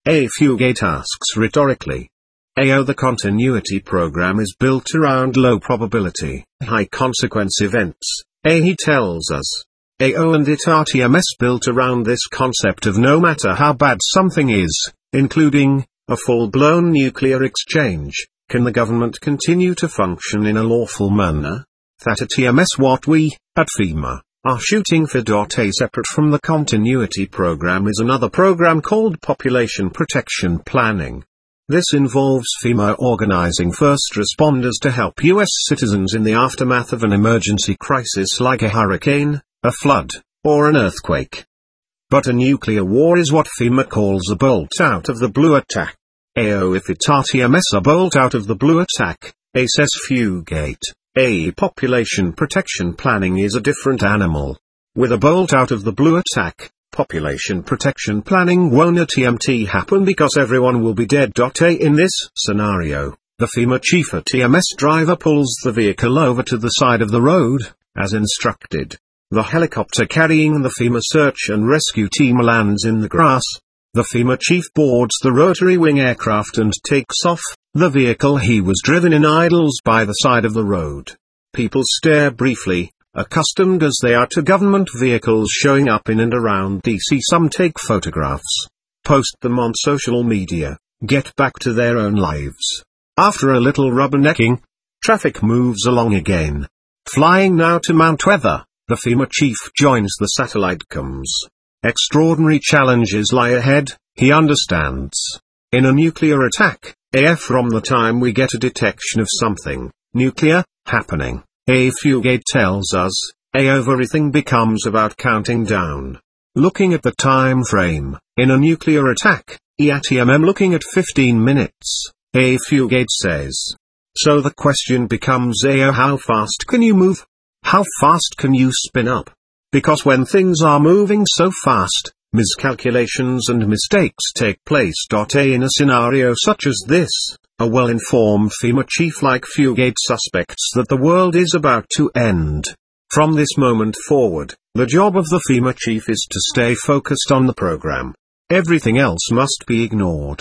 A Fugate asks rhetorically. AO The continuity program is built around low probability, high consequence events. He tells us. AO and it are TMS built around this concept of no matter how bad something is, including a full-blown nuclear exchange, can the government continue to function in a lawful manner? That at TMS what we, at FEMA, are shooting for. A separate from the continuity program is another program called Population Protection Planning. This involves FEMA organizing first responders to help U.S. citizens in the aftermath of an emergency crisis like a hurricane, a flood, or an earthquake. But a nuclear war is what FEMA calls a bolt-out-of-the-blue attack. AO if it's TMS a bolt-out-of-the-blue attack, A says Fugate. A population protection planning is a different animal. With a bolt-out-of-the-blue attack, population protection planning won't a TMT happen because everyone will be dead. In this scenario, the FEMA chief at TMS driver pulls the vehicle over to the side of the road, as instructed. The helicopter carrying the FEMA search and rescue team lands in the grass. The FEMA chief boards the rotary wing aircraft and takes off. The vehicle he was driven in idles by the side of the road. People stare briefly, accustomed as they are to government vehicles showing up in and around DC. Some take photographs, post them on social media, get back to their own lives. After a little rubbernecking, traffic moves along again. Flying now to Mount Weather, the FEMA chief joins the satellite comms. Extraordinary challenges lie ahead, he understands. In a nuclear attack, from the time we get a detection of something nuclear happening, A Fugate tells us, everything becomes about counting down. Looking at the time frame, in a nuclear attack, looking at 15 minutes, A Fugate says. So the question becomes how fast can you move? How fast can you spin up? Because when things are moving so fast, miscalculations and mistakes take place. In a scenario such as this, a well-informed FEMA chief like Fugate suspects that the world is about to end. From this moment forward, the job of the FEMA chief is to stay focused on the program. Everything else must be ignored.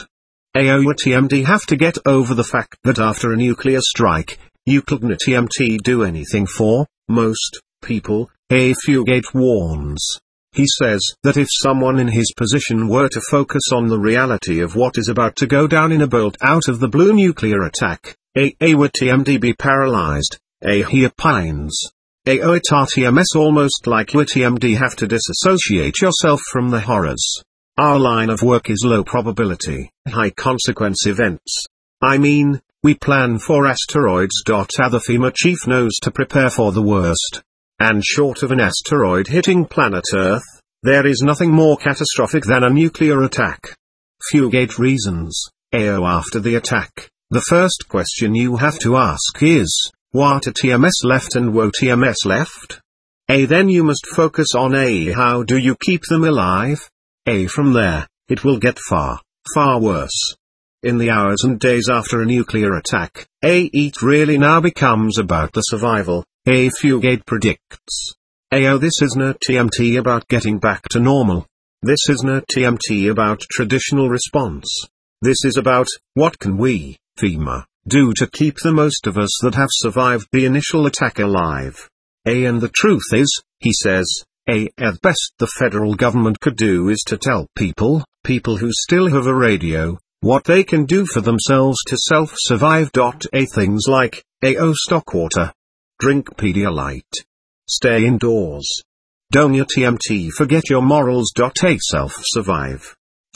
TMT have to get over the fact that after a nuclear strike, you couldn't TMT do anything for most people, A Fugate warns. He says that if someone in his position were to focus on the reality of what is about to go down in a bolt-out-of-the-blue nuclear attack, would TMD be paralyzed, he opines. It TMS almost like you TMD have to disassociate yourself from the horrors. Our line of work is low probability, high consequence events. I mean, we plan for asteroids. The FEMA chief knows to prepare for the worst. And short of an asteroid hitting planet Earth, there is nothing more catastrophic than a nuclear attack. Fugate reasons. After the attack, the first question you have to ask is, what are TMS left and wo TMS left? Then you must focus on how do you keep them alive? From there, it will get far, far worse. In the hours and days after a nuclear attack, it really now becomes about the survival. Fugate predicts. This is no TMT about getting back to normal. This is no TMT about traditional response. This is about, what can we, FEMA, do to keep the most of us that have survived the initial attack alive? And the truth is, he says, at best the federal government could do is to tell people who still have a radio, what they can do for themselves to self-survive. Things like, stock water. Drink Pedialyte. Stay indoors. Don't your TMT forget your morals. Self-survive.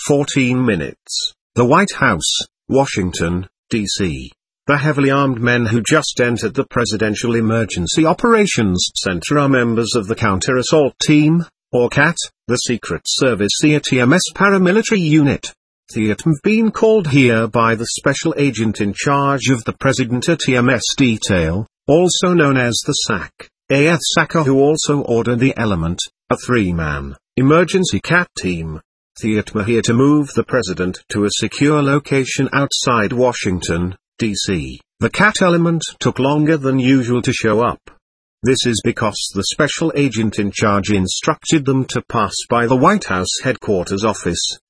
14 minutes. The White House, Washington, D.C. The heavily armed men who just entered the Presidential Emergency Operations Center are members of the Counter-Assault Team, or CAT, the Secret Service TMS paramilitary unit. Have been called here by the special agent in charge of the President TMS detail, also known as the SAC, SACA, who also ordered the Element, a three-man, emergency CAT team. Here to move the President to a secure location outside Washington, D.C. The CAT Element took longer than usual to show up. This is because the special agent in charge instructed them to pass by the White House headquarters office,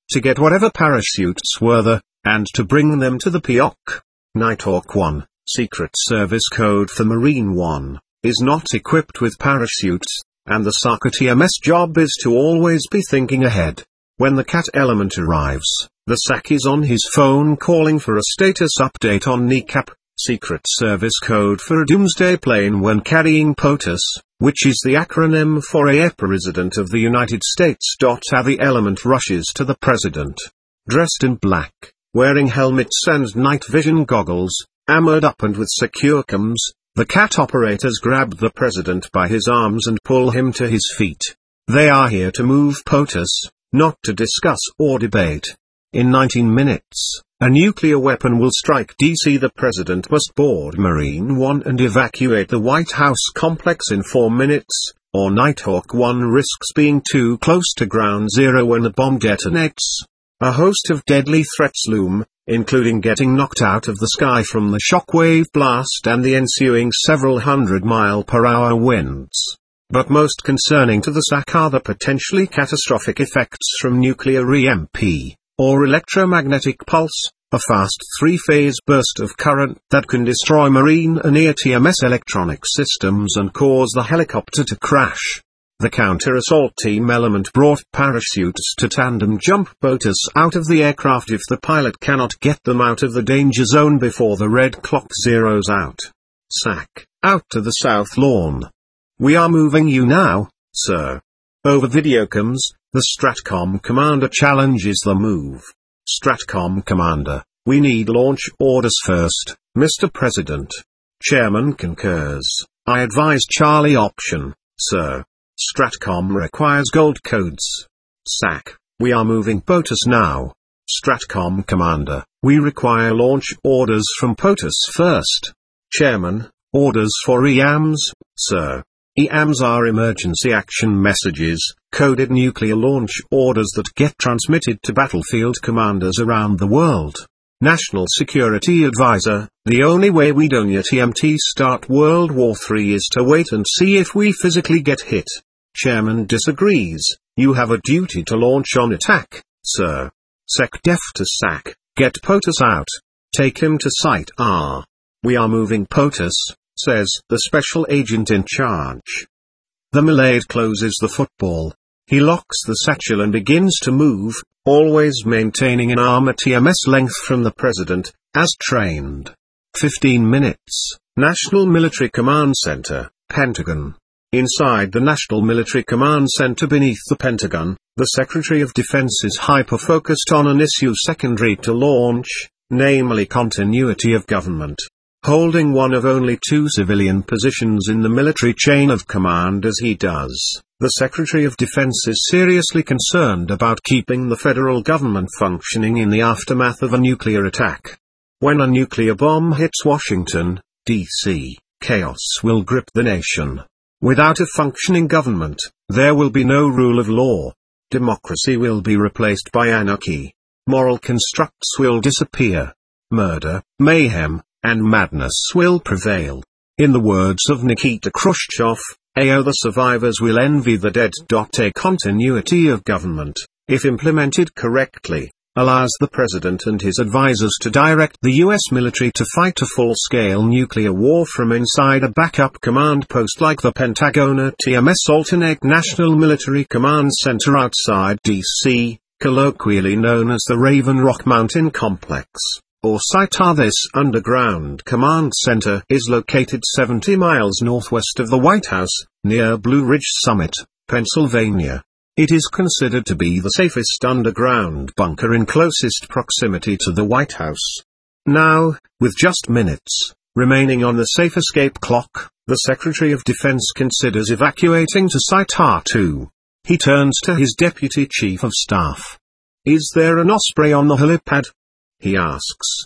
to get whatever parachutes were there, and to bring them to the POC. Nighthawk 1, Secret Service code for Marine 1, is not equipped with parachutes, and the SAC TMS job is to always be thinking ahead. When the CAT element arrives, the SAC is on his phone calling for a status update on NECAP, Secret Service code for a doomsday plane when carrying POTUS, which is the acronym for a President of the United States. The element rushes to the President. Dressed in black, wearing helmets and night vision goggles, armored up and with secure comms, the CAT operators grab the President by his arms and pull him to his feet. They are here to move POTUS, not to discuss or debate. In 19 minutes, a nuclear weapon will strike DC. The President must board Marine 1 and evacuate the White House complex in 4 minutes, or Nighthawk 1 risks being too close to ground zero when the bomb detonates. A host of deadly threats loom, including getting knocked out of the sky from the shockwave blast and the ensuing several 100-mile-per-hour winds. But most concerning to the SAC are the potentially catastrophic effects from nuclear EMP, or electromagnetic pulse, a fast three-phase burst of current that can destroy marine and air TMS electronic systems and cause the helicopter to crash. The counter-assault team element brought parachutes to tandem jump POTUS out of the aircraft if the pilot cannot get them out of the danger zone before the red clock zeroes out. SAC, out to the south lawn. We are moving you now, sir. Over videocomms, the STRATCOM commander challenges the move. STRATCOM commander, we need launch orders first, Mr. President. Chairman concurs. I advise Charlie option, sir. STRATCOM requires gold codes. SAC, we are moving POTUS now. STRATCOM commander, we require launch orders from POTUS first. Chairman, orders for EAMs, sir. EAMs are emergency action messages, coded nuclear launch orders that get transmitted to battlefield commanders around the world. National Security Advisor, the only way we don't yet EMT start World War III is to wait and see if we physically get hit. Chairman disagrees, you have a duty to launch on attack, sir. SecDef to SAC, get POTUS out. Take him to Site R. We are moving POTUS, says the special agent in charge. The Milade closes the football. He locks the satchel and begins to move, always maintaining an arm at TMS length from the President, as trained. 15 minutes, National Military Command Center, Pentagon. Inside the National Military Command Center beneath the Pentagon, the Secretary of Defense is hyper-focused on an issue secondary to launch, namely continuity of government. Holding one of only 2 civilian positions in the military chain of command as he does, the Secretary of Defense is seriously concerned about keeping the federal government functioning in the aftermath of a nuclear attack. When a nuclear bomb hits Washington, D.C., chaos will grip the nation. Without a functioning government, there will be no rule of law. Democracy will be replaced by anarchy. Moral constructs will disappear. Murder, mayhem, and madness will prevail. In the words of Nikita Khrushchev, the survivors will envy the dead. A continuity of government, if implemented correctly, allows the President and his advisors to direct the U.S. military to fight a full-scale nuclear war from inside a backup command post like the Pentagon or TMS Alternate National Military Command Center outside D.C., colloquially known as the Raven Rock Mountain Complex, or Site R. This underground command center is located 70 miles northwest of the White House, near Blue Ridge Summit, Pennsylvania. It is considered to be the safest underground bunker in closest proximity to the White House. Now, with just minutes remaining on the safe escape clock, the Secretary of Defense considers evacuating to Site R2. He turns to his Deputy Chief of Staff. Is there an Osprey on the helipad? He asks.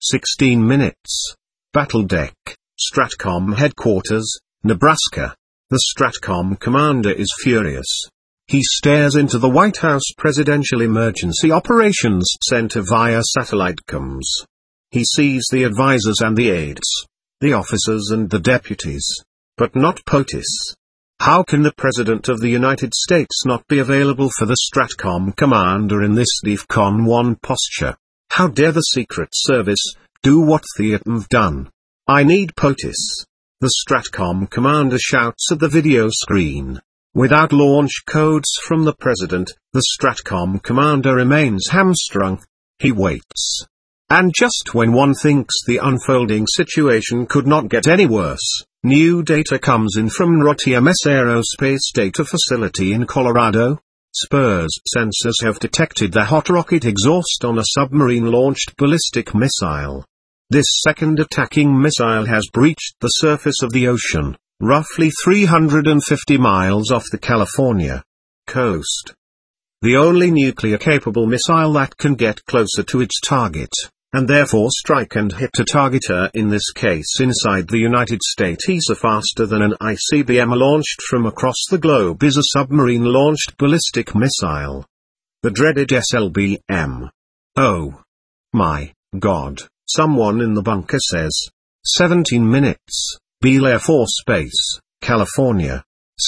16 minutes. Battle Deck, STRATCOM Headquarters, Nebraska. The STRATCOM commander is furious. He stares into the White House Presidential Emergency Operations Center via satellite comms. He sees the advisors and the aides, the officers and the deputies, but not POTUS. How can the President of the United States not be available for the STRATCOM commander in this DEFCON 1 posture? How dare the Secret Service do what they've done? I need POTUS. The STRATCOM commander shouts at the video screen. Without launch codes from the President, the STRATCOM commander remains hamstrung. He waits. And just when one thinks the unfolding situation could not get any worse, new data comes in from ROTMS Aerospace Data Facility in Colorado. SPURS sensors have detected the hot rocket exhaust on a submarine-launched ballistic missile. This second attacking missile has breached the surface of the ocean, roughly 350 miles off the California coast. The only nuclear-capable missile that can get closer to its target, and therefore strike and hit a targeter, in this case inside the United States faster than an ICBM launched from across the globe, is a submarine-launched ballistic missile. The dreaded SLBM. Oh my God, someone in the bunker says. 17 minutes, Beale Air Force Base, California.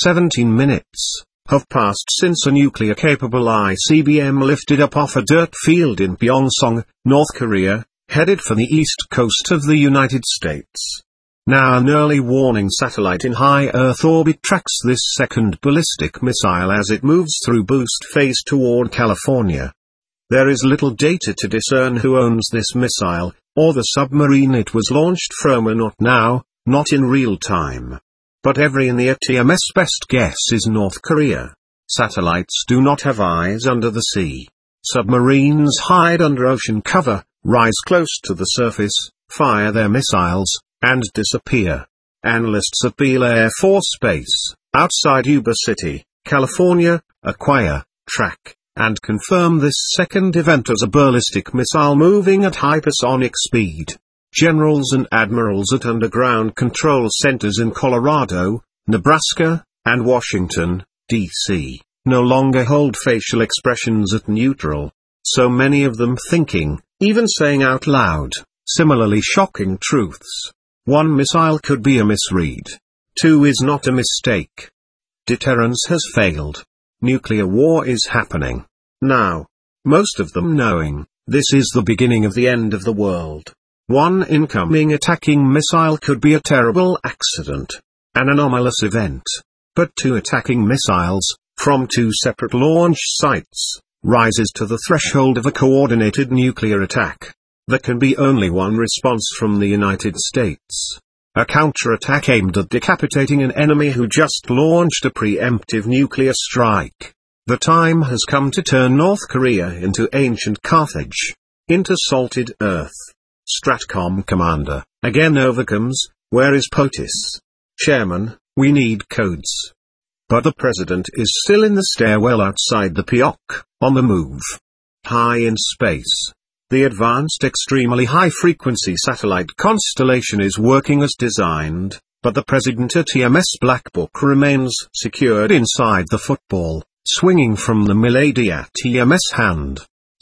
17 minutes have passed since a nuclear-capable ICBM lifted up off a dirt field in Pyeongchang, North Korea, headed for the east coast of the United States. Now an early warning satellite in high Earth orbit tracks this second ballistic missile as it moves through boost phase toward California. There is little data to discern who owns this missile, or the submarine it was launched from, or not now, not in real time. But every in the ATMS best guess is North Korea. Satellites do not have eyes under the sea. Submarines hide under ocean cover, rise close to the surface, fire their missiles, and disappear. Analysts at Beale Air Force Base, outside Yuba City, California, acquire, track, and confirm this second event as a ballistic missile moving at hypersonic speed. Generals and admirals at underground control centers in Colorado, Nebraska, and Washington, D.C., no longer hold facial expressions at neutral, so many of them thinking, even saying out loud, similarly shocking truths. 1 missile could be a misread. 2 is not a mistake. Deterrence has failed. Nuclear war is happening. Now. Most of them knowing, this is the beginning of the end of the world. 1 incoming attacking missile could be a terrible accident, an anomalous event. But 2 attacking missiles, from 2 separate launch sites, rises to the threshold of a coordinated nuclear attack. There can be only one response from the United States. A counterattack aimed at decapitating an enemy who just launched a preemptive nuclear strike. The time has come to turn North Korea into ancient Carthage, into salted earth. STRATCOM commander, again overcomes, where is POTUS? Chairman, we need codes. But the President is still in the stairwell outside the Pyok, on the move. High in space. The advanced extremely high-frequency satellite constellation is working as designed, but the President ATMS Black Book remains secured inside the football, swinging from the Milady ATMS hand.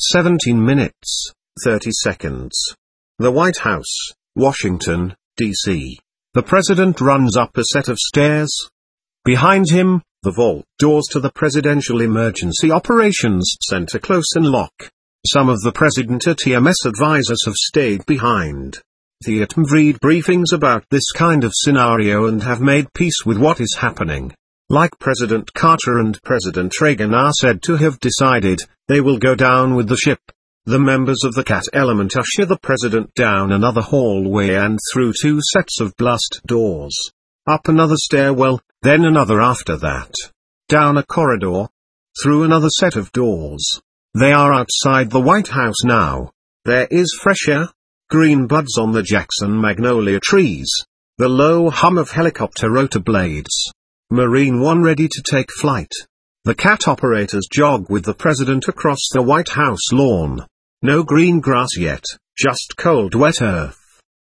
17 minutes, 30 seconds. The White House, Washington, D.C. The President runs up a set of stairs. Behind him, the vault doors to the Presidential Emergency Operations Center close in lock. Some of the President ATMS advisors have stayed behind. They read briefings about this kind of scenario and have made peace with what is happening. Like President Carter and President Reagan are said to have decided, they will go down with the ship. The members of the CAT element usher the President down another hallway and through 2 sets of blast doors. Up another stairwell, then another after that. Down a corridor. Through another set of doors. They are outside the White House now. There is fresh air. Green buds on the Jackson magnolia trees. The low hum of helicopter rotor blades. Marine One ready to take flight. The CAT operators jog with the President across the White House lawn. No green grass yet, just cold wet earth.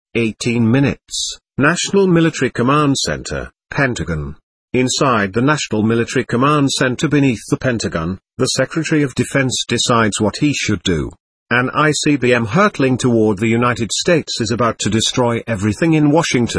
18 minutes, National Military Command Center, Pentagon. Inside the National Military Command Center beneath the Pentagon, the Secretary of Defense decides what he should do. An ICBM hurtling toward the United States is about to destroy everything in Washington,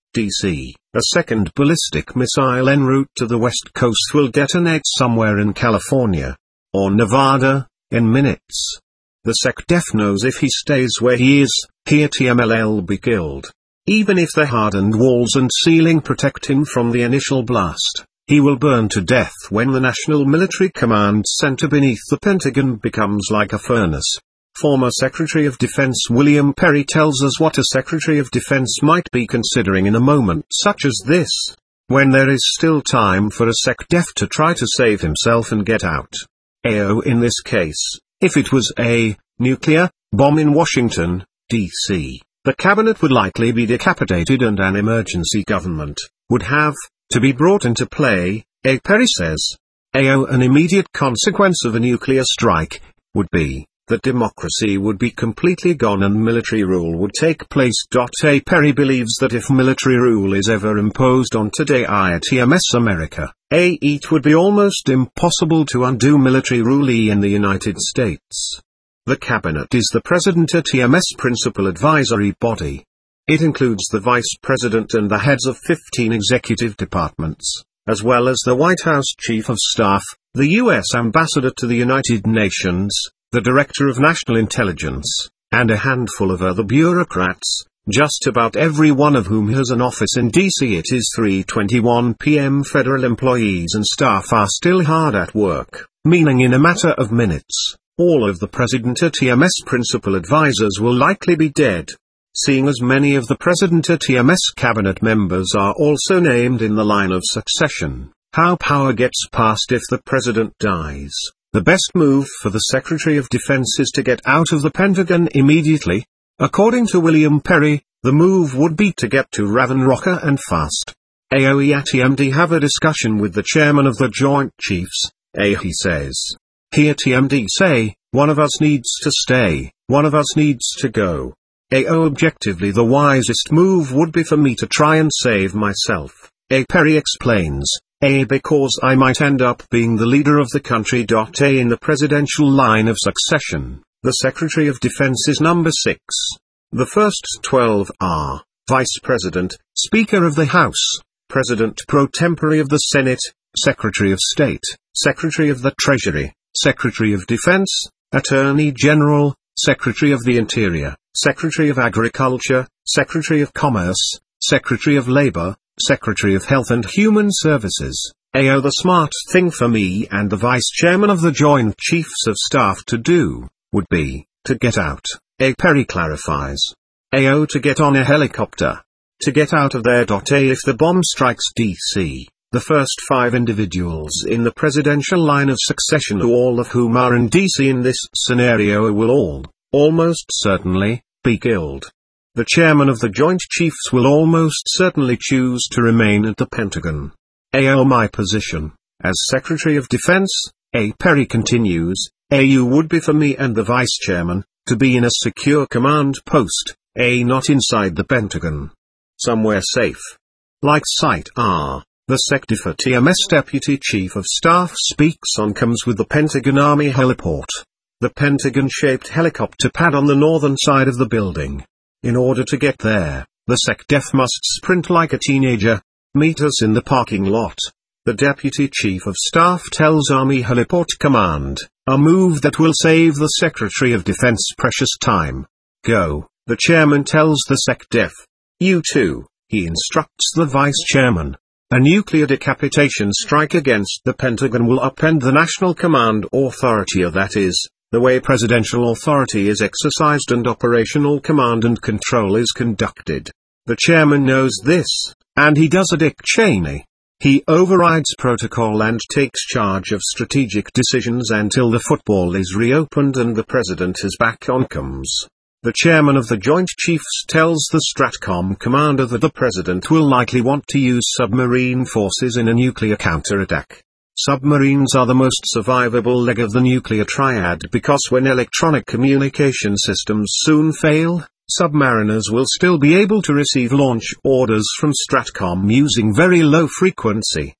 DC, a second ballistic missile en route to the West Coast will detonate somewhere in California or Nevada in minutes. The SecDef knows if he stays where he is, he at TML'll be killed. Even if the hardened walls and ceiling protect him from the initial blast, he will burn to death when the National Military Command Center beneath the Pentagon becomes like a furnace. Former Secretary of Defense William Perry tells us what a Secretary of Defense might be considering in a moment such as this, when there is still time for a SecDef to try to save himself and get out. AO in this case, if it was a nuclear bomb in Washington, D.C., the cabinet would likely be decapitated and an emergency government would have to be brought into play, A. Perry says. AO an immediate consequence of a nuclear strike would be that democracy would be completely gone and military rule would take place. A. Perry believes that if military rule is ever imposed on today ITMS America, it would be almost impossible to undo military rule in the United States. The Cabinet is the President TMS principal advisory body. It includes the Vice President and the heads of 15 executive departments, as well as the White House Chief of Staff, the U.S. Ambassador to the United Nations, the Director of National Intelligence, and a handful of other bureaucrats, just about every one of whom has an office in D.C. It is 3:21 p.m. Federal employees and staff are still hard at work, meaning in a matter of minutes, all of the President TMS principal advisors will likely be dead. Seeing as many of the President TMS cabinet members are also named in the line of succession, how power gets passed if the President dies. The best move for the Secretary of Defense is to get out of the Pentagon immediately. According to William Perry, the move would be to get to Ravensbrück and fast. AOE at EMD have a discussion with the chairman of the Joint Chiefs, he says. He at EMD say, one of us needs to stay, one of us needs to go. Objectively the wisest move would be for me to try and save myself, Perry explains. Because I might end up being the leader of the country. In the presidential line of succession, the Secretary of Defense is number 6. The first 12 are Vice President, Speaker of the House, President pro tempore of the Senate, Secretary of State, Secretary of the Treasury, Secretary of Defense, Attorney General, Secretary of the Interior, Secretary of Agriculture, Secretary of Commerce, Secretary of Labor, Secretary of Health and Human Services. The smart thing for me and the Vice Chairman of the Joint Chiefs of Staff to do would be to get out, Perry clarifies. To get on a helicopter. To get out of there. If the bomb strikes D.C., the first 5 individuals in the presidential line of succession, all of whom are in D.C. in this scenario, will almost certainly, be killed. The chairman of the Joint Chiefs will almost certainly choose to remain at the Pentagon. My position, as Secretary of Defense, Perry continues, would be for me and the Vice Chairman, to be in a secure command post, not inside the Pentagon. Somewhere safe. Like Site R, the SecDef TMS Deputy Chief of Staff speaks on comes with the Pentagon Army heliport. The Pentagon-shaped helicopter pad on the northern side of the building. In order to get there, the SecDef must sprint like a teenager. Meet us in the parking lot. The Deputy Chief of Staff tells Army Heliport Command, a move that will save the Secretary of Defense precious time. Go, the Chairman tells the SecDef. You too, he instructs the Vice Chairman. A nuclear decapitation strike against the Pentagon will upend the National Command Authority, that is, the way presidential authority is exercised and operational command and control is conducted. The chairman knows this, and he does a Dick Cheney. He overrides protocol and takes charge of strategic decisions until the football is reopened and the president is back on comms. The chairman of the Joint Chiefs tells the Stratcom commander that the president will likely want to use submarine forces in a nuclear counterattack. Submarines are the most survivable leg of the nuclear triad because when electronic communication systems soon fail, submariners will still be able to receive launch orders from Stratcom using very low frequency,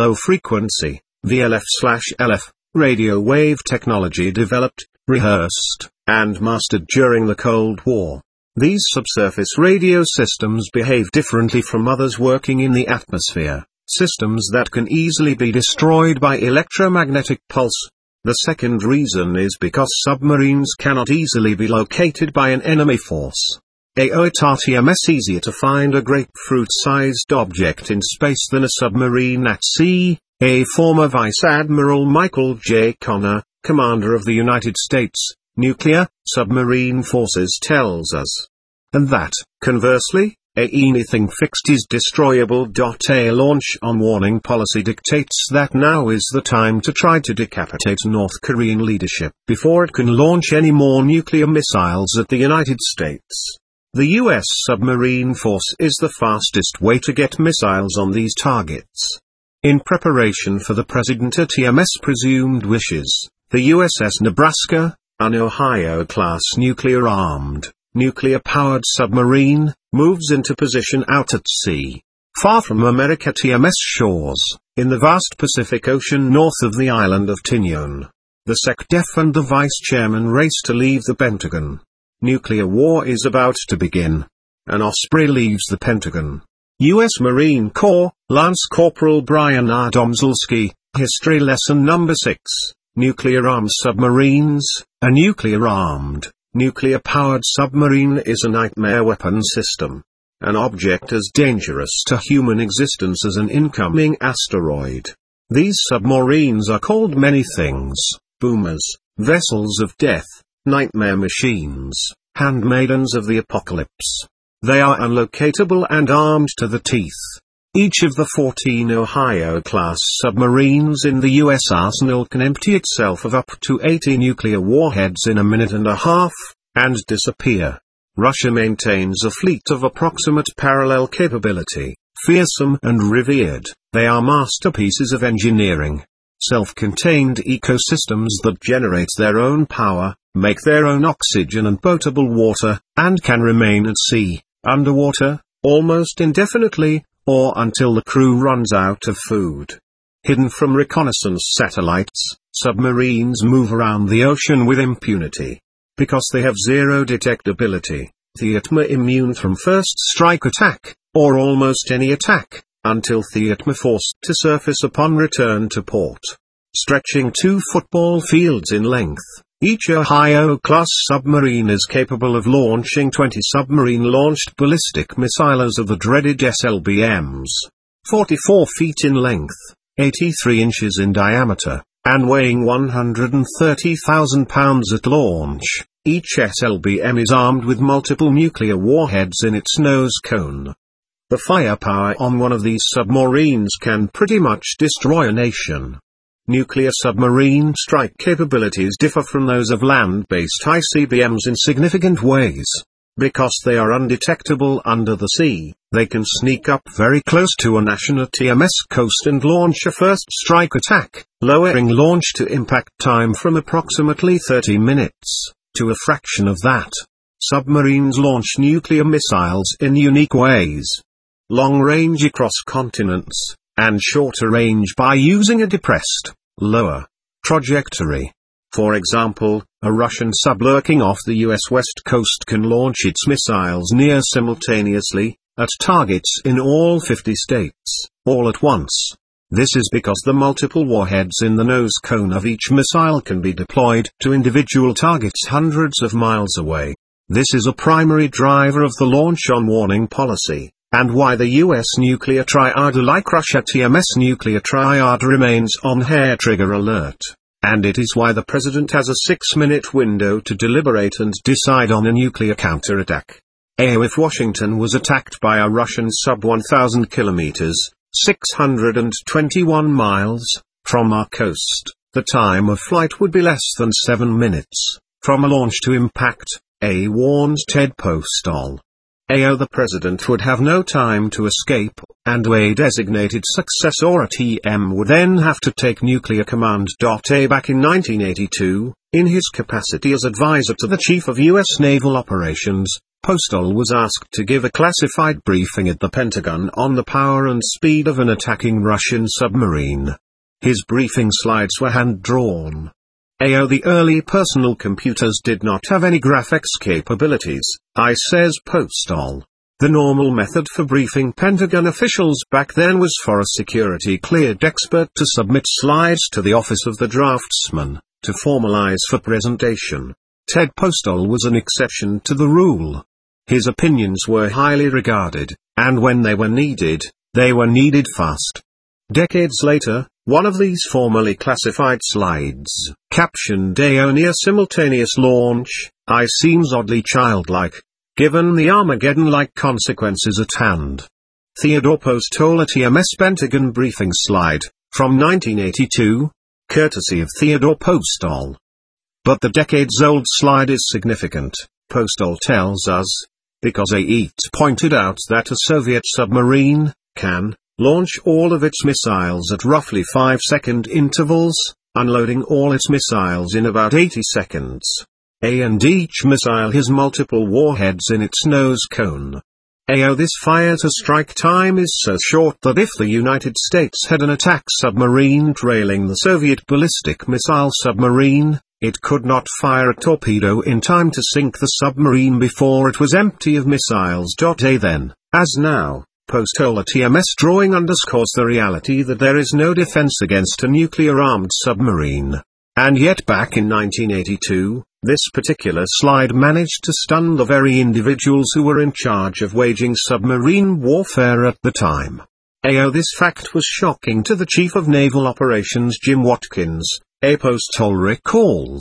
VLF/LF, radio wave technology developed, rehearsed, and mastered during the Cold War. These subsurface radio systems behave differently from others working in the atmosphere, systems that can easily be destroyed by electromagnetic pulse. The second reason is because submarines cannot easily be located by an enemy force. It's easier to find a grapefruit-sized object in space than a submarine at sea, a former Vice Admiral Michael J. Connor, commander of the United States Nuclear Submarine Forces, tells us. And that, conversely, anything fixed is destroyable. A launch on warning policy dictates that now is the time to try to decapitate North Korean leadership before it can launch any more nuclear missiles at the United States. The U.S. submarine force is the fastest way to get missiles on these targets. In preparation for the President-ATM's presumed wishes, the USS Nebraska, an Ohio-class nuclear-armed, nuclear-powered submarine, moves into position out at sea, far from America-TMS shores, in the vast Pacific Ocean north of the island of Tinian. The SecDef and the Vice Chairman race to leave the Pentagon. Nuclear war is about to begin. An Osprey leaves the Pentagon. U.S. Marine Corps, Lance Corporal Brian R. Domzalski, History Lesson Number 6, Nuclear-Armed Submarines. A nuclear-armed, nuclear-powered submarine is a nightmare weapon system. An object as dangerous to human existence as an incoming asteroid. These submarines are called many things: boomers, vessels of death, nightmare machines, handmaidens of the apocalypse. They are unlocatable and armed to the teeth. Each of the 14 Ohio-class submarines in the U.S. arsenal can empty itself of up to 80 nuclear warheads in a minute and a half, and disappear. Russia maintains a fleet of approximate parallel capability, fearsome and revered. They are masterpieces of engineering. Self-contained ecosystems that generate their own power, make their own oxygen and potable water, and can remain at sea, underwater, almost indefinitely, or until the crew runs out of food. Hidden from reconnaissance satellites, submarines move around the ocean with impunity. Because they have zero detectability, they are immune from first strike attack, or almost any attack, until they are forced to surface upon return to port. Stretching 2 football fields in length, each Ohio-class submarine is capable of launching 20 submarine-launched ballistic missiles of the dreaded SLBMs. 44 feet in length, 83 inches in diameter, and weighing 130,000 pounds at launch, each SLBM is armed with multiple nuclear warheads in its nose cone. The firepower on one of these submarines can pretty much destroy a nation. Nuclear submarine strike capabilities differ from those of land-based ICBMs in significant ways. Because they are undetectable under the sea, they can sneak up very close to a national TMS coast and launch a first strike attack, lowering launch to impact time from approximately 30 minutes, to a fraction of that. Submarines launch nuclear missiles in unique ways. Long range across continents, and shorter range by using a depressed, lower, trajectory. For example, a Russian sub lurking off the US west coast can launch its missiles near simultaneously, at targets in all 50 states, all at once. This is because the multiple warheads in the nose cone of each missile can be deployed to individual targets hundreds of miles away. This is a primary driver of the launch on warning policy, and why the US nuclear triad, like Russia TMS nuclear triad, remains on hair trigger alert. And it is why the president has a 6-minute window to deliberate and decide on a nuclear counterattack. If Washington was attacked by a Russian sub 1,000 kilometers, 621 miles, from our coast, the time of flight would be less than 7 minutes, from a launch to impact, warns Ted Postol. The president would have no time to escape, and a designated successor at TM would then have to take nuclear command. Back in 1982, in his capacity as advisor to the chief of U.S. naval operations, Postol was asked to give a classified briefing at the Pentagon on the power and speed of an attacking Russian submarine. His briefing slides were hand-drawn. The early personal computers did not have any graphics capabilities, says Postol. The normal method for briefing Pentagon officials back then was for a security-cleared expert to submit slides to the Office of the Draftsman, to formalize for presentation. Ted Postol was an exception to the rule. His opinions were highly regarded, and when they were needed fast. Decades later, one of these formally classified slides, captioned "AO near simultaneous launch," seems oddly childlike, given the Armageddon-like consequences at hand. Theodore Postol, a TMS Pentagon briefing slide, from 1982, courtesy of Theodore Postol. But the decades-old slide is significant, Postol tells us, because it pointed out that a Soviet submarine can launch all of its missiles at roughly 5-second intervals, unloading all its missiles in about 80 seconds. And each missile has multiple warheads in its nose cone. This fire-to-strike time is so short that if the United States had an attack submarine trailing the Soviet ballistic missile submarine, it could not fire a torpedo in time to sink the submarine before it was empty of missiles. Then, as now, Postol TMS drawing underscores the reality that there is no defense against a nuclear-armed submarine. And yet back in 1982, this particular slide managed to stun the very individuals who were in charge of waging submarine warfare at the time. This fact was shocking to the Chief of Naval Operations Jim Watkins, Postol recalls.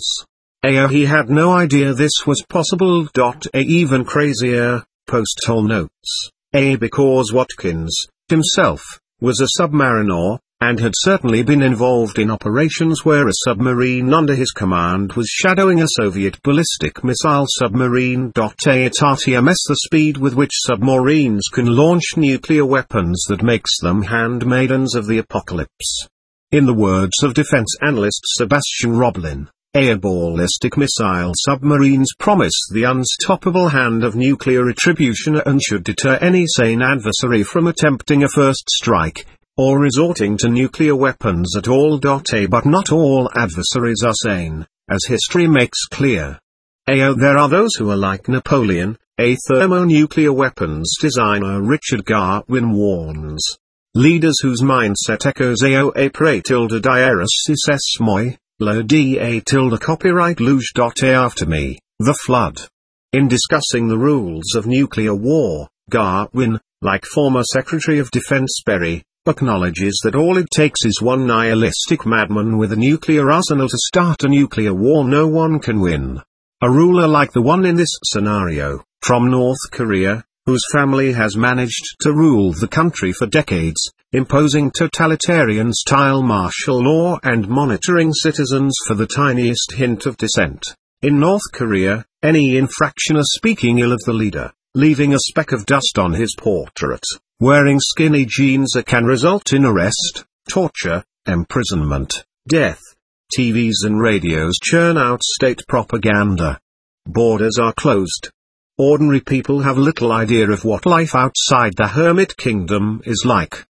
He had no idea this was possible. Even crazier, Postol notes, because Watkins, himself, was a submariner, and had certainly been involved in operations where a submarine under his command was shadowing a Soviet ballistic missile submarine. At RTMS, the speed with which submarines can launch nuclear weapons that makes them handmaidens of the apocalypse. In the words of defense analyst Sebastian Roblin, ballistic missile submarines promise the unstoppable hand of nuclear retribution and should deter any sane adversary from attempting a first strike, or resorting to nuclear weapons at all. But not all adversaries are sane, as history makes clear. There are those who are like Napoleon, a thermonuclear weapons designer. Richard Garwin warns. Leaders whose mindset echoes a pre tilde dieris is moi, lo da tilde copyright luge. After me, the flood. In discussing the rules of nuclear war, Garwin, like former Secretary of Defense Berry, acknowledges that all it takes is one nihilistic madman with a nuclear arsenal to start a nuclear war no one can win. A ruler like the one in this scenario, from North Korea, whose family has managed to rule the country for decades, imposing totalitarian-style martial law and monitoring citizens for the tiniest hint of dissent. In North Korea, any infractioner speaking ill of the leader, leaving a speck of dust on his portrait, wearing skinny jeans can result in arrest, torture, imprisonment, death. TVs and radios churn out state propaganda. Borders are closed. Ordinary people have little idea of what life outside the hermit kingdom is like.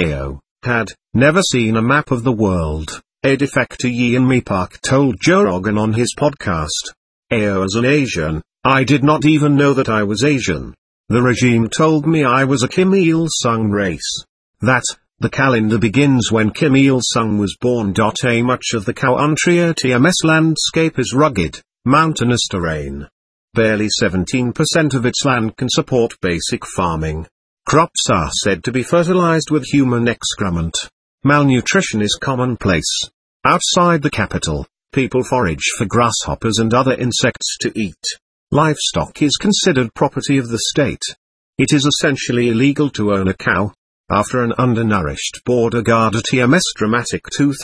Had never seen a map of the world, a defector Ian Meepak told Joe Rogan on his podcast. As an Asian, I did not even know that I was Asian. The regime told me I was a Kim Il-sung race. That, the calendar begins when Kim Il-sung was born. Much of the country TMS landscape is rugged, mountainous terrain. Barely 17% of its land can support basic farming. Crops are said to be fertilized with human excrement. Malnutrition is commonplace. Outside the capital, people forage for grasshoppers and other insects to eat. Livestock is considered property of the state. It is essentially illegal to own a cow. After an undernourished border guard at TMS dramatic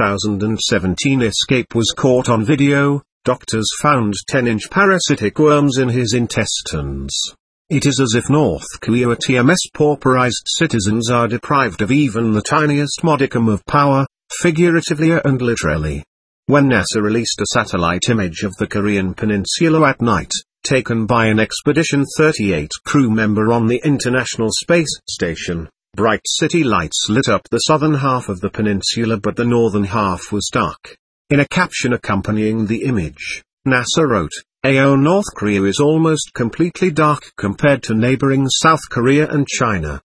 2017 escape was caught on video, doctors found 10-inch parasitic worms in his intestines. It is as if North Korea TMS pauperized citizens are deprived of even the tiniest modicum of power, figuratively and literally. When NASA released a satellite image of the Korean peninsula at night, taken by an Expedition 38 crew member on the International Space Station, bright city lights lit up the southern half of the peninsula but the northern half was dark. In a caption accompanying the image, NASA wrote, "AO North Korea is almost completely dark compared to neighboring South Korea and China.